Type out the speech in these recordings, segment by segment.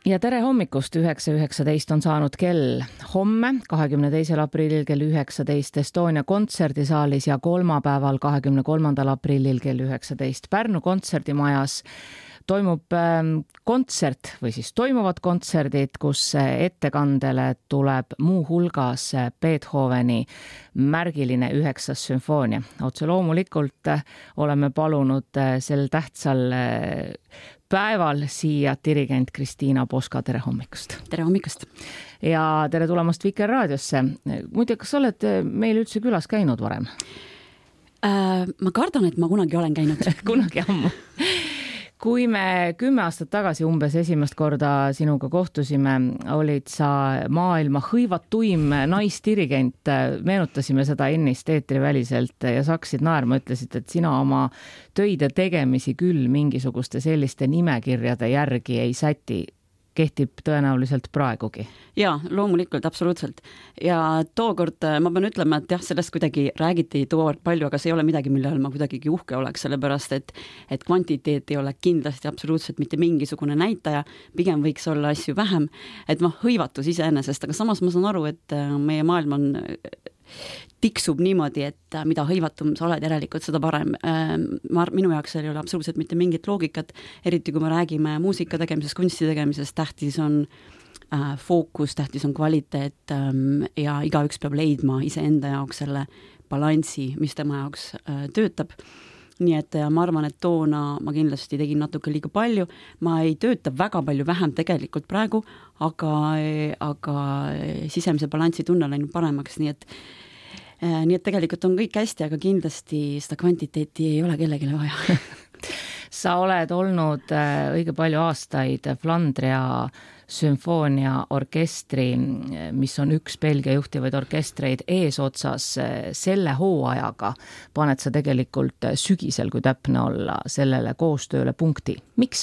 Ja tere hommikust, 9.19 on saanud kell. Homme, 22. aprillil kell 19 Estonia kontserdisaalis ja kolmapäeval, 23. aprillil kell 19 Pärnu kontserdimajas toimub kontsert või siis toimuvad kontserdid, kus ettekandele tuleb muu hulgas Beethoveni märgiline 9. sümfoonia. Otse loomulikult oleme palunud sel tähtsal päeval siia dirigent Kristiina Poska. Tere hommikust! Tere hommikust! Ja tere tulemast Vikerraadiosse. Muide, kas oled meil üldse külas käinud varem? Ma kardan, et ma kunagi olen käinud. Kunagi ammu. Kui me 10 aastat tagasi umbes esimest korda sinuga kohtusime, olid sa maailma hõivatuim naisdirigent, meenutasime seda ennist eetriväliselt ja sa hakkasid naerma, ütlesid, et sina oma töide tegemisi küll mingisuguste selliste nimekirjade järgi ei säti. Kehtib tõenäoliselt praegugi. Jaa, loomulikult, absoluutselt. Ja tookord ma pean ütlema, et jah, sellest kuidagi räägiti tookord palju, aga see ei ole midagi, mille all ma kuidagigi uhke oleks, sellepärast, et kvantiteet ei ole kindlasti absoluutselt mitte mingisugune näitaja, pigem võiks olla asju vähem, et hõivatus iseenesest, aga samas ma saan aru, et meie maailm on tiksub niimoodi, et mida hõivatum sa oled järelikult, seda parem. Minu jaoks ei ole absoluutselt mitte mingit loogikat, eriti kui me räägime muusika tegemisest, kunsti tegemisest, tähtis on fookus, tähtis on kvaliteet ja igaüks peab leidma iseenda jaoks selle balanssi, mis tema jaoks töötab. Nii et ma arvan, et toona ma kindlasti tegin natuke liiga palju. Ma ei tööta väga palju vähem tegelikult praegu, aga sisemise balanssi tunne läinud paremaks, nii et tegelikult on kõik hästi, aga kindlasti seda kvantiteeti ei ole kellelegi vaja. Sa oled olnud õige palju aastaid Flandria sümfoonia orkestri, mis on üks Belgia juhtivaid orkestreid eesotsas selle hooajaga. Paned sa tegelikult sügisel, kui täpne olla, sellele koostööle punkti. Miks?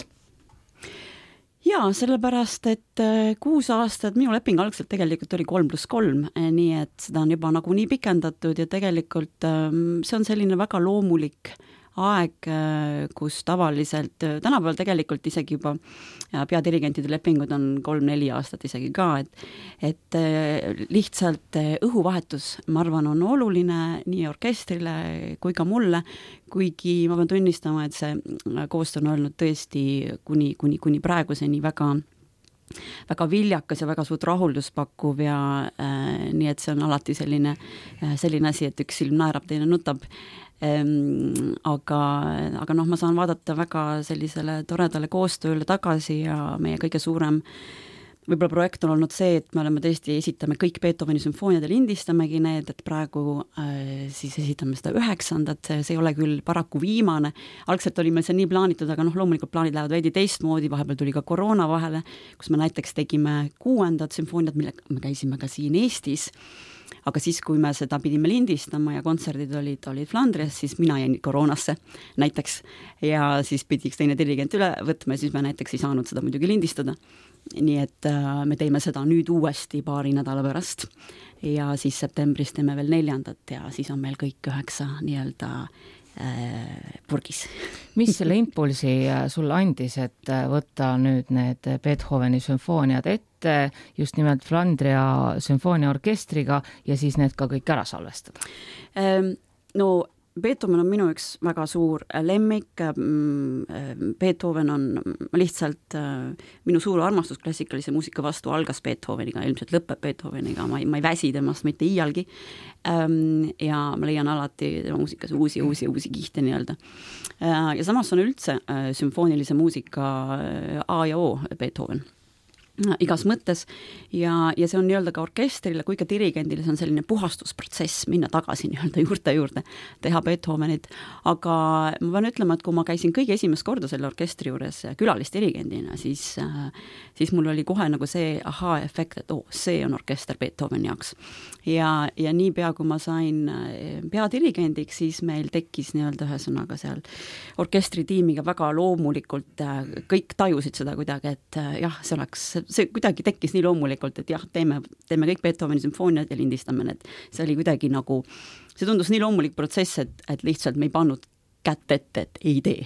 Jaa, sellepärast, et 6 aastat, minu leping algselt tegelikult oli 3+3, nii et seda on juba nagunii pikendatud ja tegelikult see on selline väga loomulik aeg, kus tavaliselt, tänapäeval tegelikult isegi juba peadirigentide lepingud on 3-4 aastat isegi ka, et lihtsalt õhuvahetus, ma arvan, on oluline nii orkestrile kui ka mulle, kuigi ma pean tunnistama, et see koostöö on olnud tõesti kuni praeguseni väga viljakas ja väga suurt rahuldust pakkuv ja nii et see on alati selline asi, et üks silm naerab, teine nutab. Aga ma saan vaadata väga sellisele toredale koostööle tagasi ja meie kõige suurem võib-olla projekt on olnud see, et me oleme tõesti esitame kõik Beethoveni sümfooniad ja lindistamegi need, et praegu siis esitame seda 9. See ei ole küll paraku viimane. Algselt oli meil see nii plaanitud, aga loomulikult plaanid lähevad veidi teistmoodi, vahepeal tuli ka koroona vahele, kus me näiteks tegime 6. sümfooniat, millega me käisime ka siin Eestis. Aga siis, kui me seda pidime lindistama ja kontserdid olid Flandrias, siis mina jäin koroonasse näiteks ja siis pidiks teine dirigent üle võtma ja siis me näiteks ei saanud seda muidugi lindistada. Nii et me teime seda nüüd uuesti paari nädala pärast ja siis septembris teeme veel 4. ja siis on meil kõik 9 nii-öelda purgis. Mis selle impulsi sulle andis, et võtta nüüd need Beethoveni sümfooniad ette just nimelt Flandria sümfooniaorkestriga ja siis need ka kõik ära salvestada? No Beethoven on minu üks väga suur lemmik. Beethoven on lihtsalt minu suur armastus klassikalise muusika vastu algas Beethoveniga, ilmselt lõpeb Beethoveniga, ma ei väsi temast mitte iialgi ja ma leian alati tema muusikas uusi kihte nii-öelda. Ja samas on üldse sümfoonilise muusika A ja O Beethoven igas mõttes ja see on nii-öelda ka orkestrile kui ka dirigendile, see on selline puhastusprotsess, minna tagasi nii-öelda juurde, teha Beethovenit, aga ma pean ütlema, et kui ma käisin kõige esimest korda selle orkestri juures külalistirigendina, siis mul oli kohe nagu see efekt, et see on orkester Beethoveni jaoks ja niipea kui ma sain peadirigendiks, siis meil tekkis nii-öelda ühesõnaga seal orkestritiimiga väga loomulikult, kõik tajusid seda kuidagi, et jah, see kuidagi tekkis nii loomulikult, et jah, teeme kõik Beethoveni sümfooniad ja lindistame need. See oli kuidagi see tundus nii loomulik protsess, et lihtsalt me ei pannud kätt ette, et ei tee.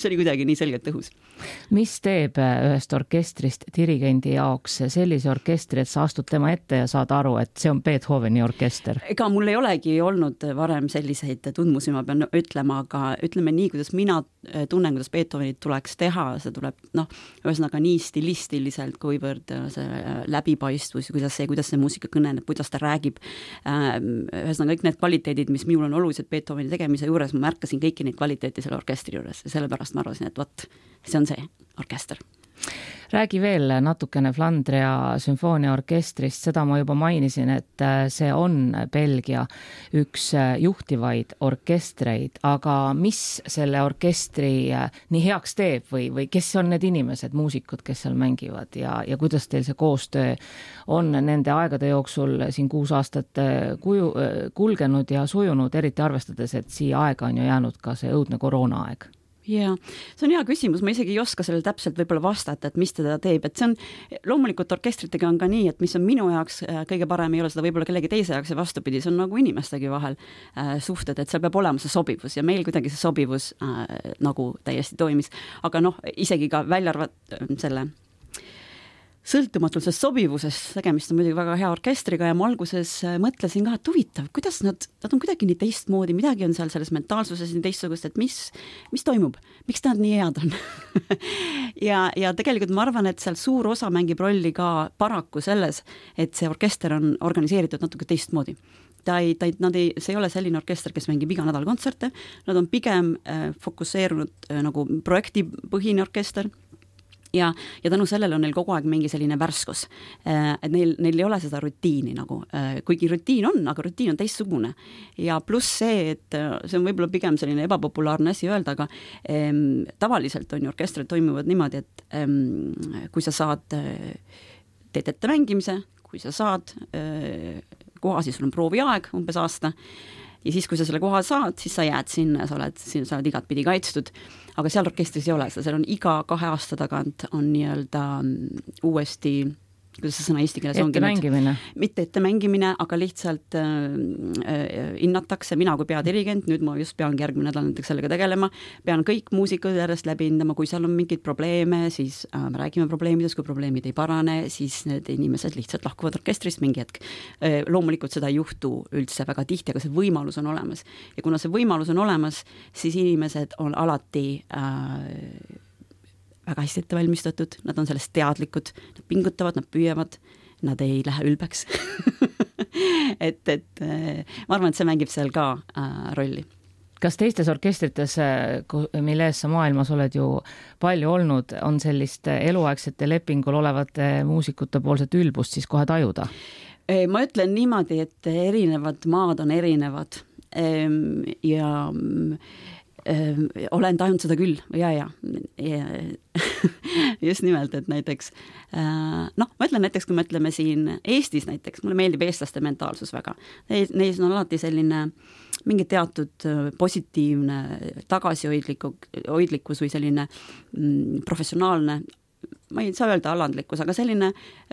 see oli kuidagi nii selgelt õhus. Mis teeb ühest orkestrist dirigendi jaoks sellise orkestri, et sa astud tema ette ja saad aru, et see on Beethoveni orkester? Ega mul ei olegi olnud varem selliseid tundmusi, ma pean ütlema, aga ütleme nii, kuidas mina tunnen, kuidas Beethovenit tuleks teha, see tuleb ühesõnaga nii stilistiliselt, kuivõrd see läbipaistvus, kuidas see muusika kõneneb, kuidas ta räägib, ühesõnaga kõik need kvaliteedid, mis minul on olulised Beethoveni tegemise juures, ma märkasin kõiki neid kvaliteeti selle orkestri juures ja sellepärast ma arvasin, et vot, see on see orkester. Räägi veel natukene Flandria sümfooniaorkestrist, seda ma juba mainisin, et see on Belgia üks juhtivaid orkestreid, aga mis selle orkestri nii heaks teeb või kes on need inimesed, muusikud, kes seal mängivad ja kuidas teil see koostöö on nende aegade jooksul siin 6 aastat kulgenud ja sujunud, eriti arvestades, et siia aega on ju jäänud ka see õudne koroonaaeg? Jaa, see on hea küsimus, ma isegi ei oska sellele täpselt võib-olla vastata, et mis teda teeb, et see on, loomulikult orkestritega on ka nii, et mis on minu jaoks kõige parem, ei ole seda võib-olla kellegi teise jaoks ja vastupidi, see on nagu inimestegi vahel suhted, et seal peab olema see sobivus ja meil kuidagi see sobivus nagu täiesti toimis, aga isegi ka välja arvat selle sõltumatusest sobivusest, tegemist on muidugi väga hea orkestriga ja ma alguses mõtlesin ka, et huvitav, kuidas nad on kuidagi nii teistmoodi, midagi on seal selles mentaalsuses nii teistsugust, et mis toimub, miks nad nii head on ja tegelikult ma arvan, et seal suur osa mängib rolli ka paraku selles, et see orkester on organiseeritud natuke teistmoodi. See ei ole selline orkester, kes mängib iga nädal kontserte, nad on pigem fokusseerunud nagu projektipõhine orkester, ja tänu sellele on neil kogu aeg mingi selline värskus, et neil ei ole seda rutiini nagu, kuigi rutiin on, aga rutiin on teistsugune ja pluss see, et see on võib-olla pigem selline ebapopulaarne asi öelda, aga tavaliselt on ju orkestrid toimivad niimoodi, et kui sa saad teed ette mängimise, kui sa saad koha, siis sul on prooviaeg umbes aasta ja siis, kui sa selle koha saad, siis sa jääd sinna ja sa oled igat pidi kaitstud, aga seal orkestris ei ole seda, seal on iga 2 aasta tagant on nii-öelda uuesti, kuidas see sõna eesti keeles ongi? Ettemängimine. Mitte ettemängimine, aga lihtsalt hinnatakse, mina kui peadirigent, nüüd ma just peangi järgmine nädal näiteks sellega tegelema, pean kõik muusikud järjest läbi hindama, kui seal on mingeid probleeme, siis me räägime probleemidest, kui probleemid ei parane, siis need inimesed lihtsalt lahkuvad orkestrist mingi hetk. Loomulikult seda ei juhtu üldse väga tihti, aga see võimalus on olemas. Ja kuna see võimalus on olemas, siis inimesed on alati väga hästi ette valmistatud, nad on sellest teadlikud, nad pingutavad, nad püüavad, nad ei lähe ülbeks et ma arvan, et see mängib seal ka rolli. Kas teistes orkestrites, mille ees sa maailmas oled ju palju olnud, on sellist eluaegsete lepingul olevate muusikute poolset ülbust siis kohe tajuda? Ma ütlen niimoodi, et erinevad maad on erinevad ja olen tajunud seda küll, ja. Just nimelt, et näiteks ma ütlen näiteks, kui me ütleme siin Eestis näiteks, mulle meeldib eestlaste mentaalsus väga, neis on alati selline mingi teatud positiivne tagasihoidlikkus või selline professionaalne, ma ei saa öelda alandlikkus, aga selline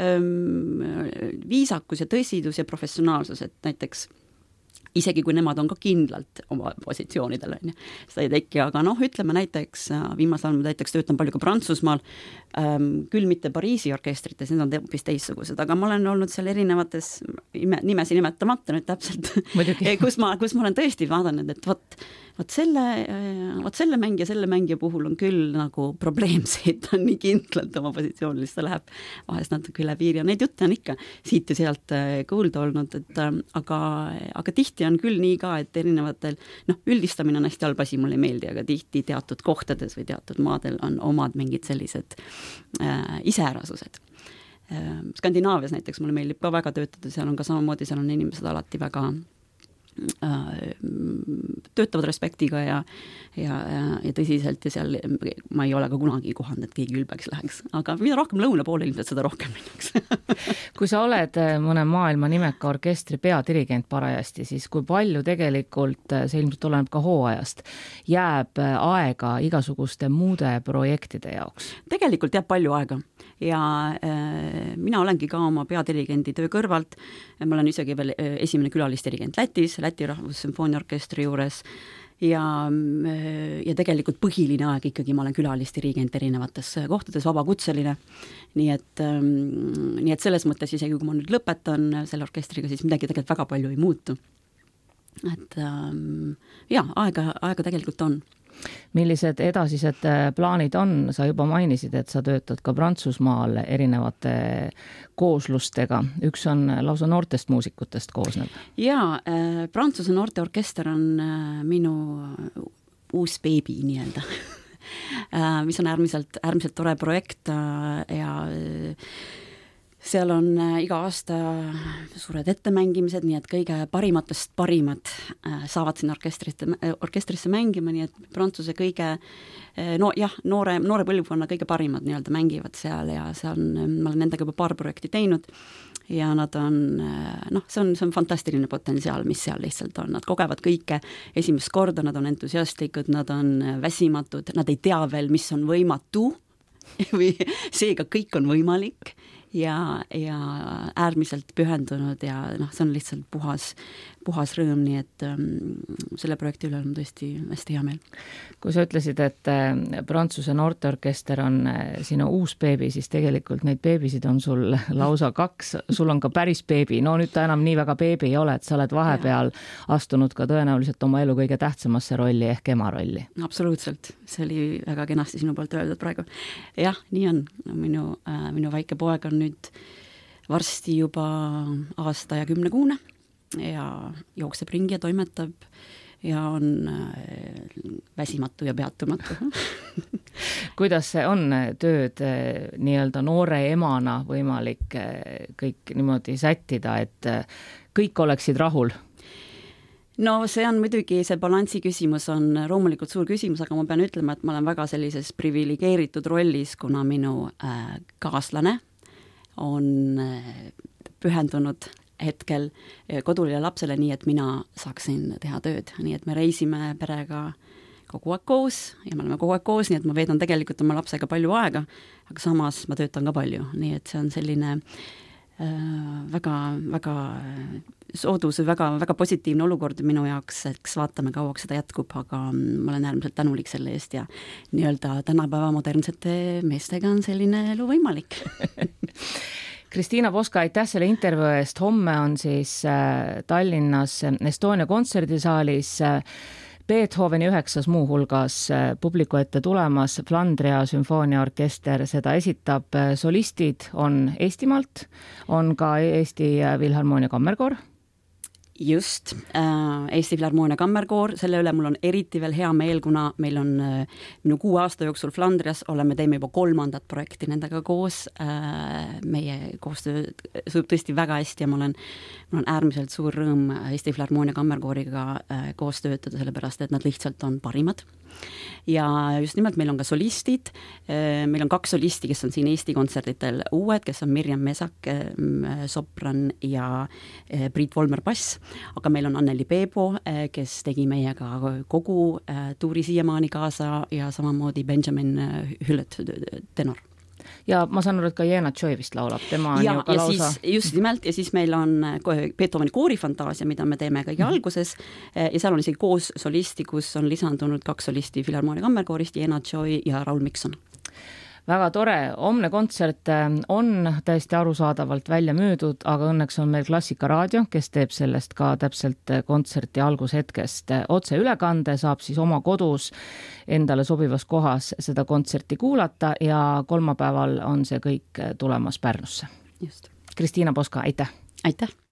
viisakus ja tõsidus ja professionaalsus, et näiteks isegi kui nemad on ka kindlalt oma positsioonidel, seda ei teki, aga ütleme näiteks, viimasel ajal ma näiteks töötan palju ka Prantsusmaal, küll mitte Pariisi orkestrites, need on hoopis teissugused, aga ma olen olnud seal erinevates nimesi nimetamata nüüd täpselt, kus ma olen tõesti vaadanud, et vot selle mängija puhul on küll nagu probleem see, et ta on nii kindlalt oma positsioonil, ta läheb vahest natuke üle piiri ja neid jutte on ikka siit ja sealt kuulda olnud, et aga tihti on küll nii ka, et erinevatel, üldistamine on hästi halb asi, mulle ei meeldi, aga tihti teatud kohtades või teatud maadel on omad mingid sellised iseärasused. Skandinaavias näiteks mulle meeldib ka väga töötada, seal on ka samamoodi, seal on inimesed alati väga töötavad respektiga ja tõsiselt ja seal ma ei ole ka kunagi kohanud, et keegi ülbeks läheks, aga mida rohkem lõuna poole ilmselt, seda rohkem minnakse. Kui sa oled mõne maailma nimeka orkestri peadirigent parajasti, siis kui palju tegelikult, see ilmselt oleneb ka hooajast, jääb aega igasuguste muude projektide jaoks? Tegelikult jääb palju aega ja mina olengi ka oma peadirigendi töö kõrvalt, ma olen isegi veel esimene külalisdirigent Läti Rahvussümfooniaorkestri juures ja tegelikult põhiline aeg ikkagi ma olen külalisdirigent erinevates kohtades, vabakutseline, nii et selles mõttes isegi kui ma nüüd lõpetan selle orkestriga, siis midagi tegelikult väga palju ei muutu. Et aega tegelikult on. Millised edasised plaanid on? Sa juba mainisid, et sa töötad ka Prantsusmaal erinevate kooslustega. Üks on lausa noortest muusikutest koosnev. Jaa, Prantsuse noorteorkester on minu uus beebi nii-öelda. Mis on äärmiselt tore projekt ja seal on iga aasta suured ettemängimised, nii et kõige parimatest parimad saavad sinna orkestrisse mängima, nii et Prantsuse kõige noore põlvkonna kõige parimad nii-öelda mängivad seal ja ma olen nendega juba paar projekti teinud ja nad on, see on fantastiline potentsiaal, mis seal lihtsalt on. Nad kogevad kõike esimest korda, nad on entusiastlikud, nad on väsimatud, nad ei tea veel, mis on võimatu või seega kõik on võimalik ja äärmiselt pühendunud ja see on lihtsalt puhas rõõm, nii et selle projekti üle on tõesti hästi hea meel. Kui sa ütlesid, et Prantsuse noorteorkester on sinu uus beebi, siis tegelikult neid beebisid on sul lausa 2, sul on ka päris beebi, no nüüd ta enam nii väga beebi ei ole, et sa oled vahepeal astunud ka tõenäoliselt oma elu kõige tähtsamasse rolli ehk ema rolli. Absoluutselt, see oli väga kenasti sinu poolt öeldud praegu. Jah, nii on, minu väike poeg on nüüd varsti juba aasta ja 10 kuune ja jookseb ringi ja toimetab ja on väsimatu ja peatumatu. Kuidas see on tööd nii-öelda noore emana võimalik kõik niimoodi sättida, et kõik oleksid rahul? No see on muidugi, see balansi küsimus on loomulikult suur küsimus, aga ma pean ütlema, et ma olen väga sellises privilegeeritud rollis, kuna minu kaaslane on pühendunud hetkel kodule ja lapsele nii, et mina saaksin teha tööd. Nii et me reisime perega kogu aeg koos ja me oleme kogu aeg koos, nii et ma veedan tegelikult oma lapsega palju aega, aga samas ma töötan ka palju. Nii et see on selline väga soodus, väga positiivne olukord minu jaoks, eks vaatame kauaks seda jätkub, aga ma olen äärmiselt tänulik selle eest ja nii-öelda tänapäeva modernsete meestega on selline elu võimalik. Kristiina Poska, aitäh selle intervjuu eest. Homme on siis Tallinnas Estonia kontserdisaalis Beethoveni 9. muuhulgas publiku ette tulemas Flandria sümfooniaorkester. Seda esitab solistid on Eestimaalt, on ka Eesti Filharmoonia Kammerkoor. Just, Eesti Filharmoonia Kammerkoor, selle üle mul on eriti veel hea meel, kuna meil on minu 6 aasta jooksul Flandrias, teeme juba 3. projekti nendega koos, meie koostöö sujub tõesti väga hästi ja mul on äärmiselt suur rõõm Eesti Filharmoonia Kammerkooriga koos töötada, sellepärast et nad lihtsalt on parimad. Ja just nimelt meil on ka solistid, meil on 2 solisti, kes on siin Eesti kontserditel uued, kes on Mirjam Mesak, sopran ja Priit Volmer bass, aga meil on Anneli Peebo, kes tegi meiega kogu tuuri siiamaani kaasa ja samamoodi Benjamin Hüllet tenor. Ja ma saan aru, et ka Jena Joy vist laulab, tema on ju ka lausa... Just nimelt, ja siis meil on Beethoveni koorifantaasia, mida me teeme kõige alguses, ja seal on isegi koos solisti, kus on lisandunud 2 solisti Filharmoonia Kammerkoorist, Jena Joy ja Raul Mikson. Väga tore, homne kontsert on täiesti arusaadavalt välja müüdud, aga õnneks on meil Klassikaraadio, kes teeb sellest ka täpselt kontserti algushetkest otse ülekande, saab siis oma kodus endale sobivas kohas seda kontserti kuulata ja kolmapäeval on see kõik tulemas Pärnusse. Just. Kristiina Poska, aitäh! Aitäh!